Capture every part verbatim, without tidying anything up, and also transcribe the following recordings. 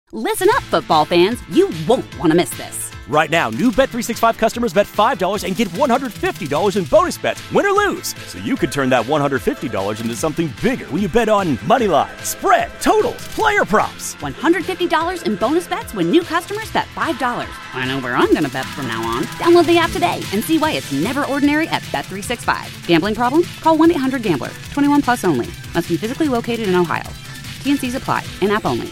Listen up, football fans. You won't want to miss this. Right now, new Bet three sixty-five customers bet five dollars and get one hundred fifty dollars in bonus bets, win or lose. So you could turn that one hundred fifty dollars into something bigger when you bet on money line, spread, totals, player props. one hundred fifty dollars in bonus bets when new customers bet five dollars. I know where I'm going to bet from now on. Download the app today and see why it's never ordinary at Bet three sixty-five. Gambling problem? Call one eight hundred gambler. twenty-one plus only. Must be physically located in Ohio. T and C's apply. In-app only.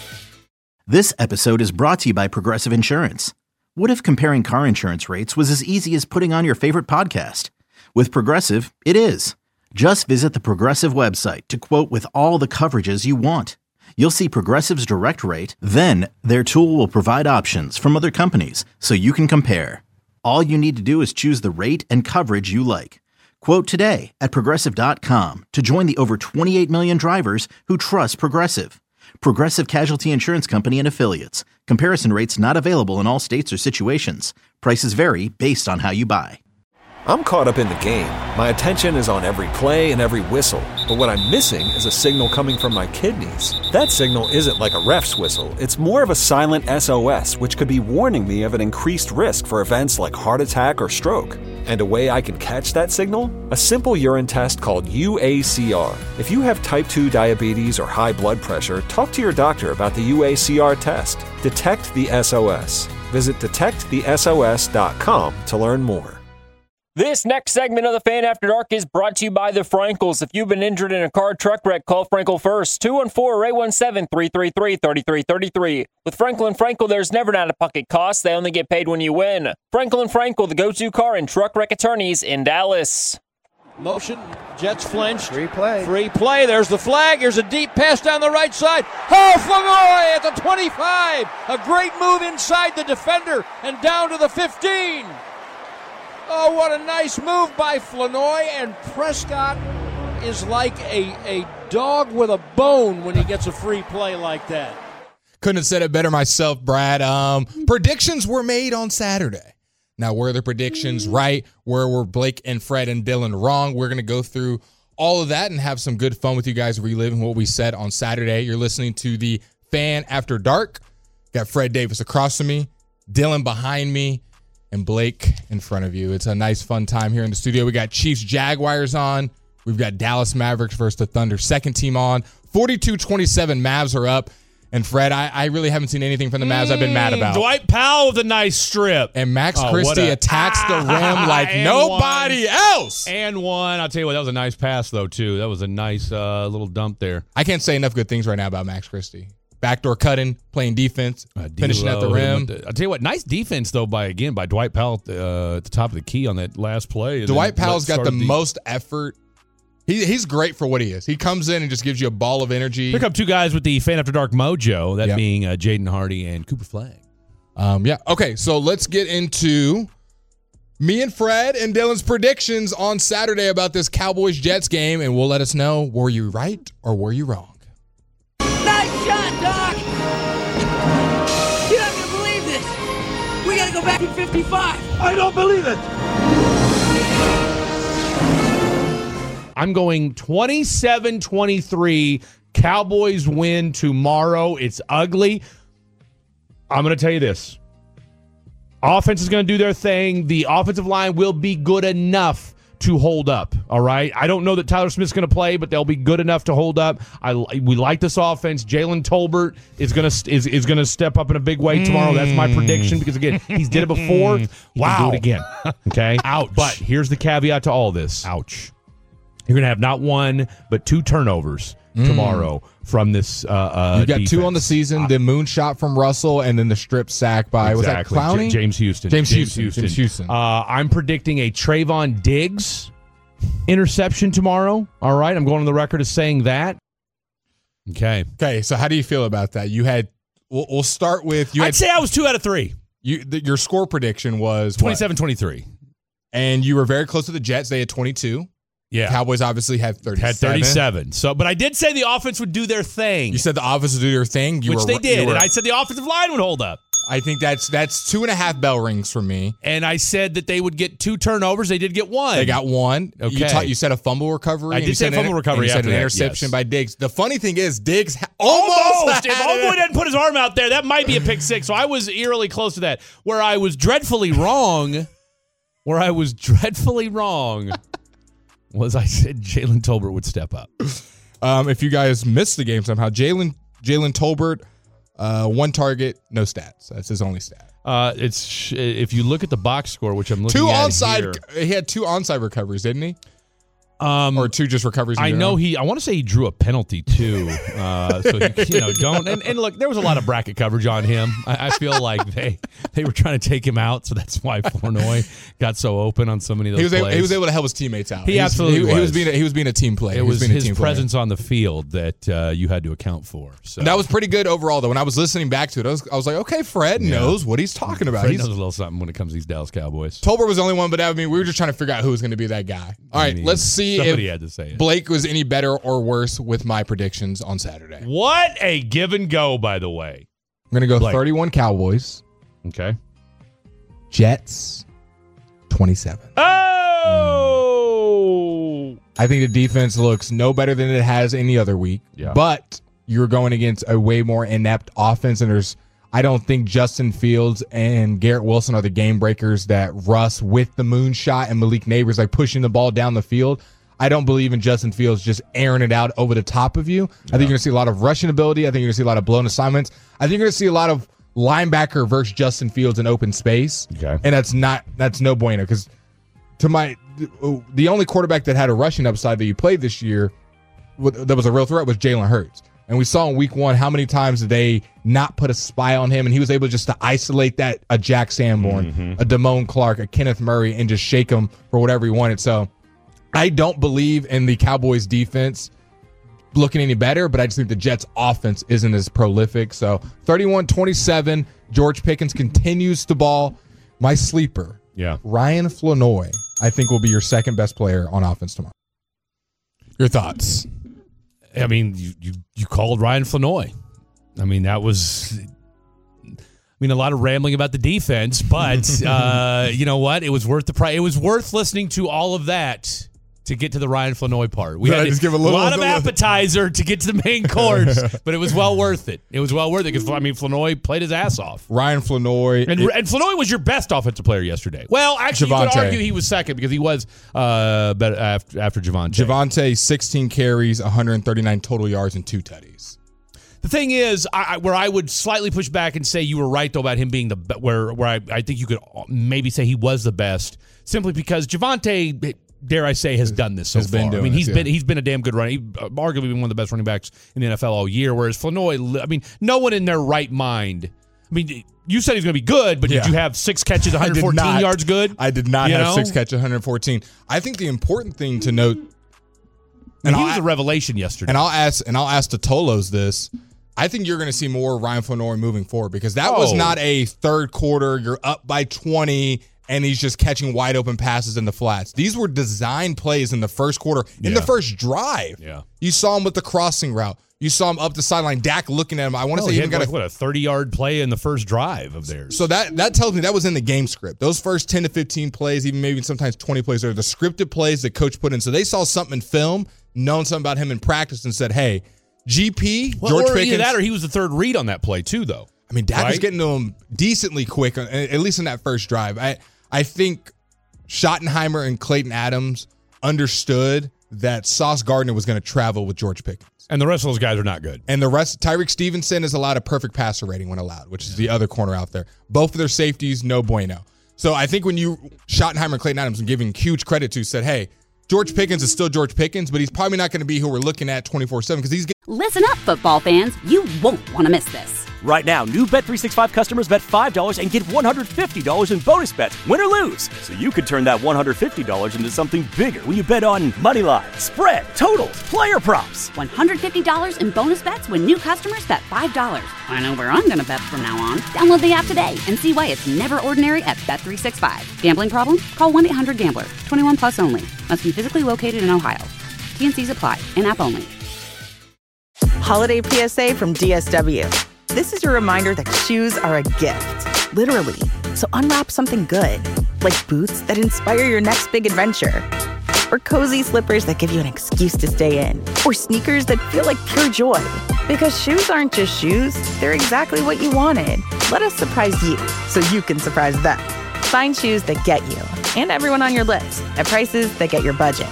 This episode is brought to you by Progressive Insurance. What if comparing car insurance rates was as easy as putting on your favorite podcast? With Progressive, it is. Just visit the Progressive website to quote with all the coverages you want. You'll see Progressive's direct rate, then their tool will provide options from other companies so you can compare. All you need to do is choose the rate and coverage you like. Quote today at Progressive dot com to join the over twenty-eight million drivers who trust Progressive. Progressive Casualty Insurance Company and Affiliates. Comparison rates not available in all states or situations. Prices vary based on how you buy. I'm caught up in the game. My attention is on every play and every whistle. But what I'm missing is a signal coming from my kidneys. That signal isn't like a ref's whistle. It's more of a silent S O S, which could be warning me of an increased risk for events like heart attack or stroke. And a way I can catch that signal? A simple urine test called U A C R. If you have type two diabetes or high blood pressure, talk to your doctor about the U A C R test. Detect the S O S. Visit detect the S O S dot com to learn more. This next segment of the Fan After Dark is brought to you by the Frankels. If you've been injured in a car truck wreck, call Frankel first. two one four, eight one seven, three three three, three three three three. With Frankel and Frankel, there's never an out-of-pocket cost. They only get paid when you win. Frankel and Frankel, the go-to car and truck wreck attorneys in Dallas. Motion, Jets flinch. Free play. Free play. There's the flag. Here's a deep pass down the right side. Oh, Flanoy at the twenty-five. A great move inside the defender and down to the fifteen. Oh, what a nice move by Flanoy, and Prescott is like a, a dog with a bone when he gets a free play like that. Couldn't have said it better myself, Brad. Um, predictions were made on Saturday. Now, were the predictions right? Where were Blake and Fred and Dylan wrong? We're going to go through all of that and have some good fun with you guys reliving what we said on Saturday. You're listening to the Fan After Dark. Got Fred Davis across from me, Dylan behind me, and Blake in front of you. It's a nice, fun time here in the studio. We got Chiefs Jaguars on. We've got Dallas Mavericks versus the Thunder second team on. forty-two twenty-seven Mavs are up. And Fred, I, I really haven't seen anything from the Mavs I've been mad about. Dwight Powell with a nice strip. And Max oh, Christie a, attacks the rim like nobody one. else. And one. I'll tell you what, that was a nice pass, though, too. That was a nice uh, little dump there. I can't say enough good things right now about Max Christie. Backdoor cutting, playing defense, uh, finishing at the rim. The, I'll tell you what, nice defense, though, by, again, by Dwight Powell uh, at the top of the key on that last play. Dwight Powell's got the deep. most effort. He, he's great for what he is. He comes in and just gives you a ball of energy. Pick up two guys with the Fan After Dark mojo, that yep. being uh, Jaden Hardy and Cooper Flagg. Um, yeah. Okay, so let's get into me and Fred and Dylan's predictions on Saturday about this Cowboys-Jets game, and we'll let us know, were you right or were you wrong? Nice shot, Doc! You're not going to believe this! We got to go back in fifty-five! I don't believe it! I'm going twenty-seven twenty-three. Cowboys win tomorrow. It's ugly. I'm going to tell you this. Offense is going to do their thing. The offensive line will be good enough to hold up, all right? I don't know that Tyler Smith's going to play, but they'll be good enough to hold up. I We like this offense. Jalen Tolbert is going to is, is gonna step up in a big way mm. tomorrow. That's my prediction because, again, he's did it before. He wow. can do it again, okay? Ouch. But here's the caveat to all this. Ouch. You're going to have not one, but two turnovers mm. tomorrow from this uh, uh You got defense. two on the season, the moonshot from Russell, and then the strip sack by, exactly. was that Clowney? J- James Houston. James, James Houston. Houston. James Houston. Uh, I'm predicting a Trayvon Diggs interception tomorrow. All right, I'm going on the record as saying that. Okay. Okay, so how do you feel about that? You had, we'll, we'll start with, you I'd had, say I was two out of three. You, the, your score prediction was twenty-seven twenty-three. And you were very close to the Jets. They had twenty-two. Yeah. Cowboys obviously had thirty-seven. Had thirty-seven. So, but I did say the offense would do their thing. You said the offense would do their thing. You which were, they did. were, and I said the offensive line would hold up. I think that's that's two and a half bell rings for me. And I said that they would get two turnovers. They did get one. They got one. Okay. You, taught, you said a fumble recovery. I did say fumble an, recovery You said after an that, interception yes. by Diggs. The funny thing is, Diggs ha- almost. Almost. If had Homeboy it. didn't put his arm out there, that might be a pick six. So I was eerily close to that. Where I was dreadfully wrong, where I was dreadfully wrong, was I said Jalen Tolbert would step up. Um, if you guys missed the game somehow, Jalen Jalen Tolbert, uh, one target, no stats. That's his only stat. Uh, it's if you look at the box score, which I'm looking Two at onside. here, He had two onside recoveries, didn't he? Um, or two just recoveries. in I general? know he. I want to say he drew a penalty too. Uh, so he, you know, don't. And, and look, there was a lot of bracket coverage on him. I, I feel like they they were trying to take him out, so that's why Flournoy got so open on so many of those He was plays. able, he was able to help his teammates out. He He's- absolutely he, was. He was being a, he was being a team player. It He was being a his team player. presence on the field that uh, you had to account for. So And that was pretty good overall, though. When I was listening back to it, I was, I was like, okay, Fred Yeah. knows what he's talking about. Fred He's, knows a little something when it comes to these Dallas Cowboys. Tolbert was the only one, but I mean, we were just trying to figure out who was going to be that guy. All I right, mean, let's see somebody if had to say it. Blake was any better or worse with my predictions on Saturday. I'm What a give and go, by the way. going to go Blake. thirty-one Cowboys, Okay. Jets, twenty-seven. Oh. I think the defense looks no better than it has any other week. Yeah. But you're going against a way more inept offense, and there's I don't think Justin Fields and Garrett Wilson are the game breakers that Russ with the moonshot and Malik Neighbors like pushing the ball down the field. I don't believe in Justin Fields just airing it out over the top of you. I think you're going to see a lot of rushing ability. I think you're going to see a lot of blown assignments. I think you're going to see a lot of linebacker versus Justin Fields in open space. Okay. And that's not that's no bueno because to my the only quarterback that had a rushing upside that you played this year that was a real threat was Jalen Hurts. And we saw in week one how many times did they not put a spy on him, and he was able just to isolate that a Jack Sanborn, Mm-hmm. a Damone Clark, a Kenneth Murray, and just shake him for whatever he wanted. So I don't believe in the Cowboys defense looking any better, but I just think the Jets offense isn't as prolific. So thirty-one twenty-seven, George Pickens continues to ball. My sleeper, Yeah. Ryan Flournoy, I think will be your second best player on offense tomorrow. Your thoughts? I mean, you, you, you called Ryan Flournoy. I mean, that was, I mean, a lot of rambling about the defense, but uh, you know what? It was worth the price. It was worth listening to all of that to get to the Ryan Flournoy part. We Did I had just to- give a little- lot of little- appetizer to get to the main course, but it was well worth it. It was well worth it because, I mean, Flournoy played his ass off. Ryan Flournoy. And, and Flournoy was your best offensive player yesterday. Well, actually, you Javonte. could argue he was second because he was uh, better after, after Javonte. Javonte, sixteen carries, one hundred thirty-nine total yards, and two tutties. The thing is, I, I- where I would slightly push back and say you were right, though, about him being the be- where where I, I think you could maybe say he was the best, simply because Javonte, dare I say, has done this so Has far. been I doing mean, he's this, been yeah. he's been a damn good runner. He, uh, arguably been one of the best running backs in the N F L all year. Whereas Flournoy, I mean, no one in their right mind. I mean, you said he's going to be good, but Yeah. did you have six catches, one I hundred did fourteen not. yards good? I did not You have know? six catches, one hundred fourteen. I think the important thing to note, I mean, and he I'll was a- a revelation yesterday. and I'll ask, and I'll ask the Tolos this. I think you're going to see more Ryan Flournoy moving forward because that was Oh. not a third quarter. You're up by twenty, and he's just catching wide open passes in the flats. These were designed plays in the first quarter, in Yeah. the first drive. Yeah. You saw him with the crossing route. You saw him up the sideline. Dak looking at him. I want to Hell, say he he had even got like, a what a thirty-yard play in the first drive of theirs. So that that tells me that was in the game script. Those first ten to fifteen plays, even maybe sometimes twenty plays, are the scripted plays that coach put in. So they saw something in film, known something about him in practice, and said, "Hey, G P, well, George or Pickens." either that, or he was the third read on that play too, though. I mean, Dak was right? getting to him decently quick, uh, at least in that first drive. I I think Schottenheimer and Clayton Adams understood that Sauce Gardner was going to travel with George Pickens. And the rest of those guys are not good. And the rest, Tyreek Stevenson is allowed a perfect passer rating when allowed, which is the other corner out there. Both of their safeties, no bueno. So I think when you, Schottenheimer and Clayton Adams, and giving huge credit to, said, hey, George Pickens is still George Pickens, but he's probably not going to be who we're looking at twenty-four seven because he's getting. Listen up, football fans. You won't want to miss this. Right now, new Bet three sixty-five customers bet five dollars and get one hundred fifty dollars in bonus bets, win or lose. So you could turn that one hundred fifty dollars into something bigger when you bet on money line, spread, totals, player props. one hundred fifty dollars in bonus bets when new customers bet five dollars. I know where I'm going to bet from now on. Download the app today and see why it's never ordinary at Bet three sixty-five. Gambling problem? Call one eight hundred gambler. twenty-one plus only. Must be physically located in Ohio. T N Cs apply. In-app only. Holiday P S A from D S W. This is your reminder that shoes are a gift, literally. So unwrap something good, like boots that inspire your next big adventure, or cozy slippers that give you an excuse to stay in, or sneakers that feel like pure joy. Because shoes aren't just shoes, they're exactly what you wanted. Let us surprise you so you can surprise them. Find shoes that get you and everyone on your list at prices that get your budget.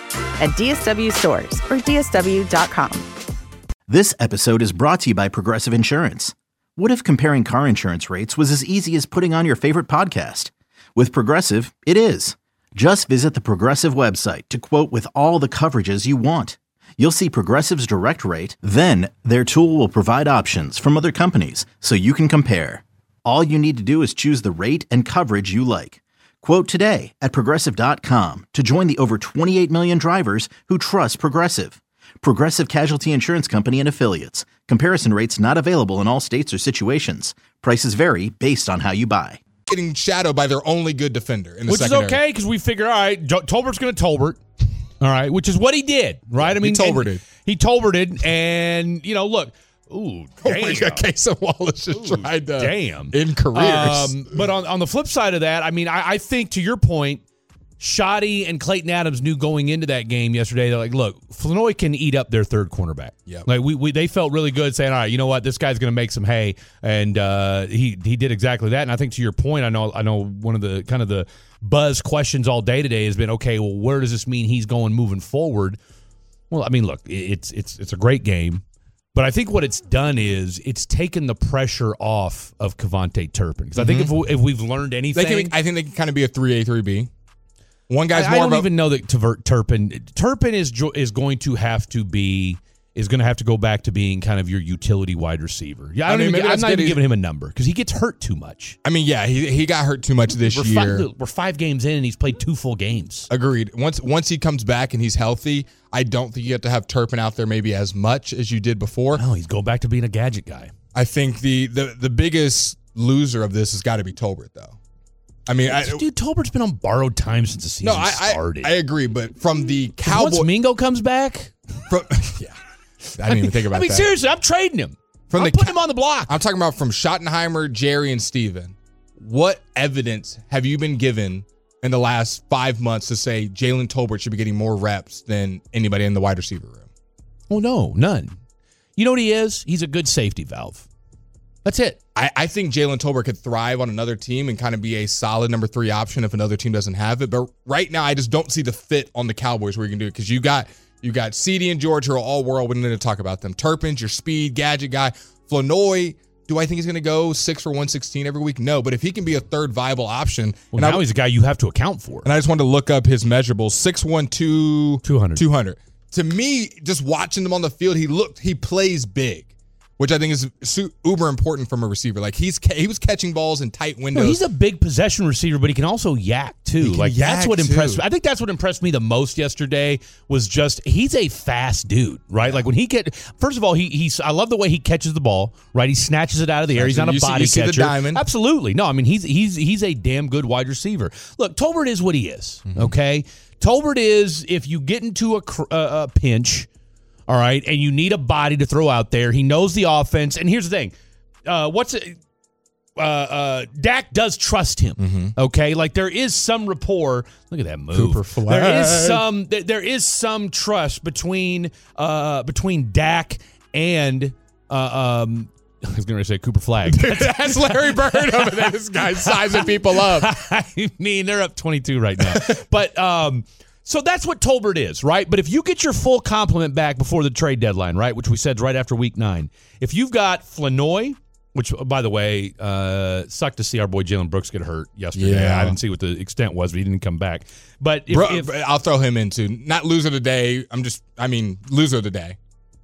At D S W stores or D S W dot com. This episode is brought to you by Progressive Insurance. What if comparing car insurance rates was as easy as putting on your favorite podcast? With Progressive, it is. Just visit the Progressive website to quote with all the coverages you want. You'll see Progressive's direct rate, then their tool will provide options from other companies so you can compare. All you need to do is choose the rate and coverage you like. Quote today at Progressive dot com to join the over twenty-eight million drivers who trust Progressive. Progressive Casualty Insurance Company and Affiliates. Comparison rates not available in all states or situations. Prices vary based on how you buy. Getting shadowed by their only good defender in the Which secondary. is okay because we figure, all right, Jo- Tolbert's going to Tolbert. All right, which is what he did, right? I mean, he Tolberted. He Tolberted, and, you know, look. Ooh, damn. Oh my God, Casey Wallace just Ooh, tried to damn. end careers. Um, but on, on the flip side of that, I mean, I, I think, to your point, Shoddy and Clayton Adams knew going into that game yesterday, they're like, look, Flournoy can eat up their third cornerback. Yep. Like we, we they felt really good saying, all right, you know what, this guy's going to make some hay, and uh, he he did exactly that. And I think to your point, I know I know one of the kind of the buzz questions all day today has been, okay, well, where does this mean he's going moving forward? Well, I mean, look, it's it's it's a great game, but I think what it's done is it's taken the pressure off of Kevontae Turpin, because I think Mm-hmm. if we, if we've learned anything, they can, I think they can kind of be a three A, three B. One guy's I, more I don't of a, even know that Tavert Turpin Turpin is jo- is going to have to be is going to have to go back to being kind of your utility wide receiver. Yeah, I I don't mean, even, maybe I'm that's not good. even He's- giving him a number because he gets hurt too much. I mean, yeah, he he got hurt too much this we're year. Five, we're five games in and he's played two full games. Agreed. Once once he comes back and he's healthy, I don't think you have to have Turpin out there maybe as much as you did before. No, he's going back to being a gadget guy. I think the the, the biggest loser of this has got to be Tolbert, though. I mean, I, Dude, Tolbert's been on borrowed time since the season no, I, started. I I agree, but from the Once Cowboys, Mingo comes back, from, yeah, I didn't even think about I mean, that. seriously, I'm trading him. From I'm the putting Ca- him on the block. I'm talking about from Schottenheimer, Jerry, and Steven. What evidence have you been given in the last five months to say Jalen Tolbert should be getting more reps than anybody in the wide receiver room? Oh, no, none. You know what he is? He's a good safety valve. That's it. I, I think Jalen Tolbert could thrive on another team and kind of be a solid number three option if another team doesn't have it. But right now, I just don't see the fit on the Cowboys where you can do it because you got you got CeeDee and George who are all world. We need to talk about them. Turpin's your speed gadget guy. Flournoy, do I think he's going to go six for one sixteen every week? No, but if he can be a third viable option, Well, and now I, he's a guy you have to account for. and I just wanted to look up his measurables: six one two, two hundred. two hundred. To me, just watching him on the field, he looked he plays big, which I think is su- uber important from a receiver. Like he's ca- he was catching balls in tight windows. No, he's a big possession receiver, but he can also yak too. He can Like that's yak, what impressed too. me. I think that's what impressed me the most yesterday was just he's a fast dude, right? Like when he get first of all, he he's I love the way he catches the ball, right? He snatches it out of the air. He's not a You see- body you see the catcher. diamond. Absolutely. No, I mean he's he's he's a damn good wide receiver. Look, Tolbert is what he is, Mm-hmm. okay? Tolbert is if you get into a, cr- a, a pinch, all right, and you need a body to throw out there. He knows the offense. And here's the thing. Uh, what's it? Uh, uh, Dak does trust him. Mm-hmm. Okay, like there is some rapport. Look at that move. Cooper Flag. There is some. There, there is some trust between uh between Dak and uh, um. I was going to say Cooper Flag. That's Larry Bird over there. This guy's sizing people up. I mean, they're up twenty-two right now. But um, so that's what Tolbert is, right? But if you get your full complement back before the trade deadline, right, which we said right after week nine, if you've got Flournoy, which, by the way, uh, sucked to see our boy Jalen Brooks get hurt yesterday. Yeah. I didn't see what the extent was, but he didn't come back. But if, Bro, if I'll throw him into not loser of the day. I'm just, I mean, loser of the day.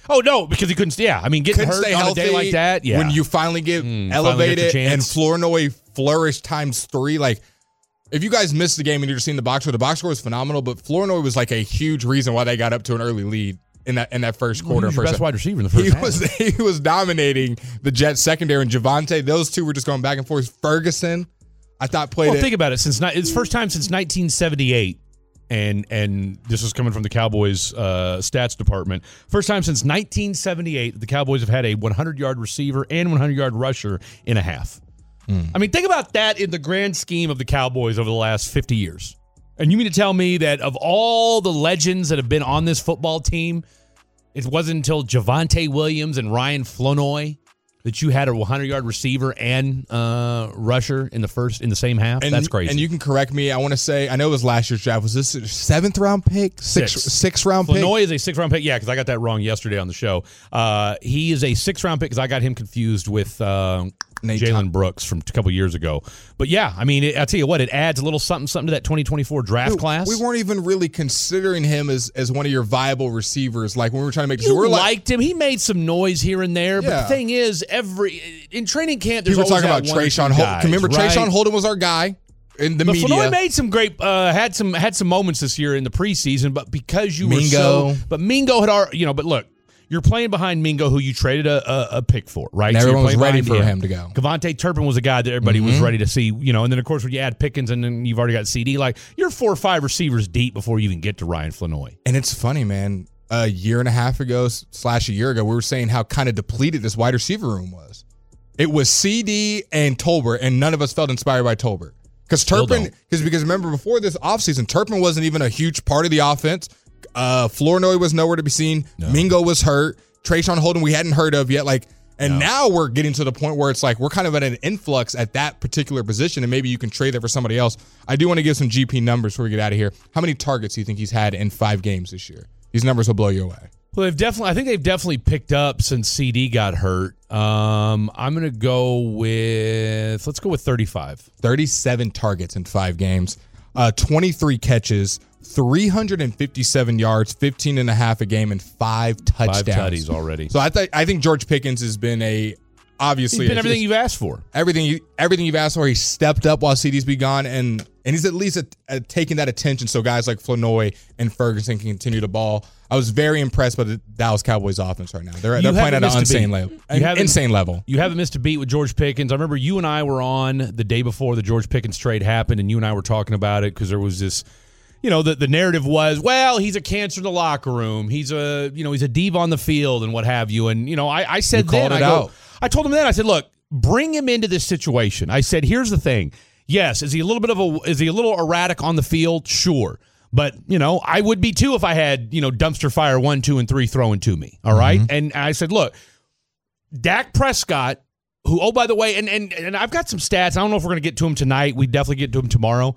Oh, no, because he couldn't stay. Yeah, I mean, getting Couldn't hurt stay on healthy a day like that. Yeah. When you finally get Mm, finally elevated get your and chance. Flournoy flourished times three, like, if you guys missed the game and you're just seeing the box score, the box score was phenomenal, but Flournoy was like a huge reason why they got up to an early lead in that in that first Well, quarter. he was your first best wide receiver in the first he half. was he was dominating the Jets secondary, and Javonte, those two were just going back and forth. Ferguson, I thought played Well, it. think about it. Since ni- it's first time since nineteen seventy-eight, and and this is coming from the Cowboys uh, stats department. First time since nineteen seventy-eight that the Cowboys have had a hundred-yard receiver and hundred-yard rusher in a half. Mm. I mean, think about that in the grand scheme of the Cowboys over the last fifty years. And you mean to tell me that of all the legends that have been on this football team, it wasn't until Javonte Williams and Ryan Flournoy that you had a hundred-yard receiver and uh, rusher in the first in the same half? And, That's crazy. And you can correct me. I want to say, I know it was last year's draft. Was this a seventh round pick? Six, Six. six round pick? Flournoy is a six-round pick. Yeah, because I got that wrong yesterday on the show. Uh, he is a six-round pick because I got him confused with uh, Jalen Brooks from a couple years ago. But yeah, I mean, it, I'll tell you what, it adds a little something, something to that twenty twenty-four draft Dude, class. We weren't even really considering him as, as one of your viable receivers. Like when we were trying to make You we're like, liked him. He made some noise here and there. But Yeah. the thing is, every in training camp, there's people always talking about that one or two Trayshawn Holden. guys, Remember, right? Trayshawn Holden was our guy in the But media. Flournoy made some great, uh, had some had some moments this year in the preseason. But because you were Mingo. so, but Mingo had already, you know. But look, you're playing behind Mingo, who you traded a, a, a pick for, right? And everyone you're was playing ready behind for him to go. Kevontae Turpin was a guy that everybody was Mhm. ready to see, you know. And then of course when you add Pickens, and then you've already got C D. Like you're four or five receivers deep before you even get to Ryan Flournoy. And it's funny, man. A year and a half ago slash a year ago, we were saying how kind of depleted this wide receiver room was. It was C D and Tolbert, and none of us felt inspired by Tolbert. Because Still Turpin, don't. because because remember before this offseason, Turpin wasn't even a huge part of the offense. Uh, Flournoy was nowhere to be seen. No. Mingo was hurt. Trayshawn Holden we hadn't heard of yet. Like, and No. now we're getting to the point where it's like we're kind of at an influx at that particular position, and maybe you can trade that for somebody else. I do want to give some G P numbers before we get out of here. How many targets do you think he's had in five games this year? These numbers will blow you away. Well, they've definitely. I think they've definitely picked up since C D got hurt. Um, I'm going to go with. Let's go with thirty-five. thirty-seven targets in five games, uh, twenty-three catches, three hundred fifty-seven yards, fifteen and a half a game, and five touchdowns. Five tutties already. So I think I think George Pickens has been a obviously He's been a- everything you've asked for. everything you everything you've asked for. He stepped up while C D's been gone, and and he's at least a, a, taking that attention so guys like Flournoy and Ferguson can continue the ball. I was very impressed by the Dallas Cowboys offense right now. They're, You they're playing haven't at an missed a insane beat. level. You An haven't- insane level. You haven't missed a beat with George Pickens. I remember you and I were on the day before the George Pickens trade happened, and you and I were talking about it because there was this, you know, the, the narrative was, well, he's a cancer in the locker room. He's a, you know, he's a diva on the field and what have you. And, you know, I, I said You then, called I it go, out. I told him then, I said, look, bring him into this situation. I said, here's the thing. Yes, is he a little bit of a, is he a little erratic on the field? Sure. But, you know, I would be too if I had, you know, dumpster fire one, two, and three throwing to me. All right. Mm-hmm. And I said, look, Dak Prescott, who, oh, by the way, and and and I've got some stats. I don't know if we're going to get to him tonight. We definitely get to him tomorrow.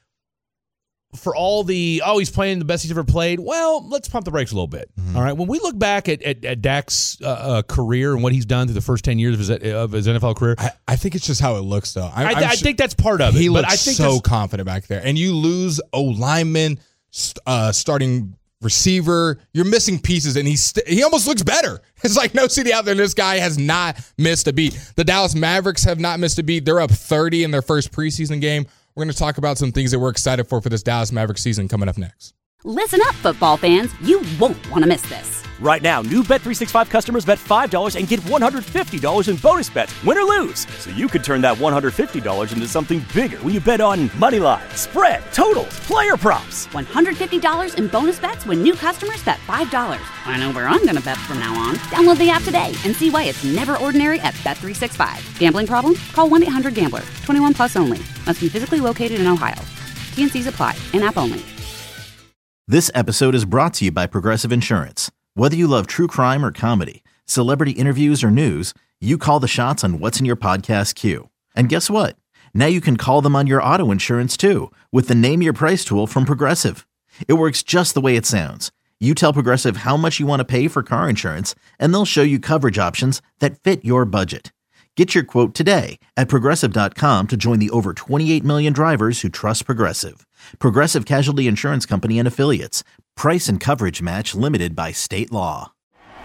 For all the, oh, he's playing the best he's ever played. Well, let's pump the brakes a little bit. Mm-hmm. All right. When we look back at, at, at Dak's uh, uh, career and what he's done through the first ten years of his, of his N F L career, I, I think it's just how it looks, though. I, I, I'm I su- think that's part of it. He but looks I think so there's- confident back there. And you lose O lineman, st- uh, starting receiver. You're missing pieces, and he's st- he almost looks better. It's like no C D out there. This guy has not missed a beat. The Dallas Mavericks have not missed a beat. They're up thirty in their first preseason game. We're going to talk about some things that we're excited for for this Dallas Mavericks season coming up next. Listen up, football fans. You won't want to miss this. Right now, new Bet three sixty-five customers bet five dollars and get one hundred fifty dollars in bonus bets, win or lose. So you could turn that one hundred fifty dollars into something bigger when you bet on money line, spread, totals, player props. one hundred fifty dollars in bonus bets when new customers bet five dollars. I know where I'm going to bet from now on. Download the app today and see why it's never ordinary at Bet three sixty-five. Gambling problem? Call one eight hundred gambler. twenty-one plus only. Must be physically located in Ohio. T N Cs apply. In-app only. This episode is brought to you by Progressive Insurance. Whether you love true crime or comedy, celebrity interviews or news, you call the shots on what's in your podcast queue. And guess what? Now you can call them on your auto insurance too with the Name Your Price tool from Progressive. It works just the way it sounds. You tell Progressive how much you want to pay for car insurance, and they'll show you coverage options that fit your budget. Get your quote today at Progressive dot com to join the over twenty-eight million drivers who trust Progressive. Progressive Casualty Insurance Company and Affiliates. Price and coverage match limited by state law.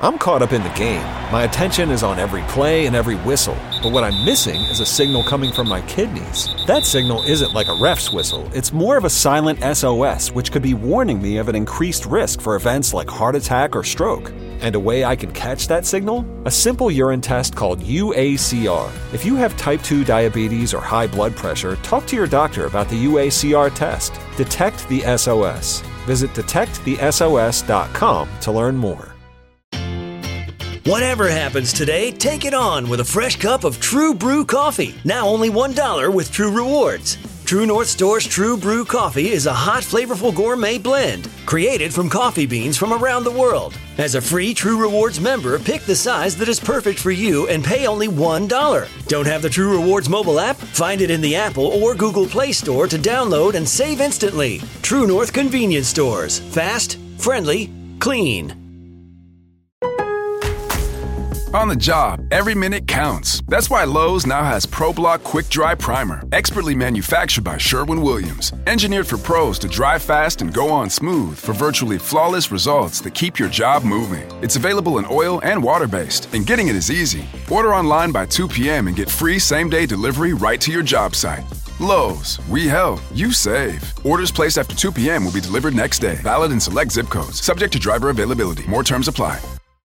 I'm caught up in the game. My attention is on every play and every whistle. But what I'm missing is a signal coming from my kidneys. That signal isn't like a ref's whistle. It's more of a silent S O S, which could be warning me of an increased risk for events like heart attack or stroke. And a way I can catch that signal? A simple urine test called U A C R. If you have type two diabetes or high blood pressure, talk to your doctor about the U A C R test. Detect the S O S. Visit detect the S O S dot com to learn more. Whatever happens today, take it on with a fresh cup of True Brew coffee. Now only one dollar with True Rewards. True North Store's True Brew coffee is a hot, flavorful gourmet blend created from coffee beans from around the world. As a free True Rewards member, pick the size that is perfect for you and pay only one dollar. Don't have the True Rewards mobile app? Find it in the Apple or Google Play Store to download and save instantly. True North Convenience Stores. Fast, friendly, clean. On the job, every minute counts. That's why Lowe's now has ProBlock Quick Dry Primer, expertly manufactured by Sherwin-Williams. Engineered for pros to dry fast and go on smooth for virtually flawless results that keep your job moving. It's available in oil and water-based, and getting it is easy. Order online by two p.m. and get free same-day delivery right to your job site. Lowe's, we help, you save. Orders placed after two p.m. will be delivered next day. Valid in select zip codes. Subject to driver availability. More terms apply.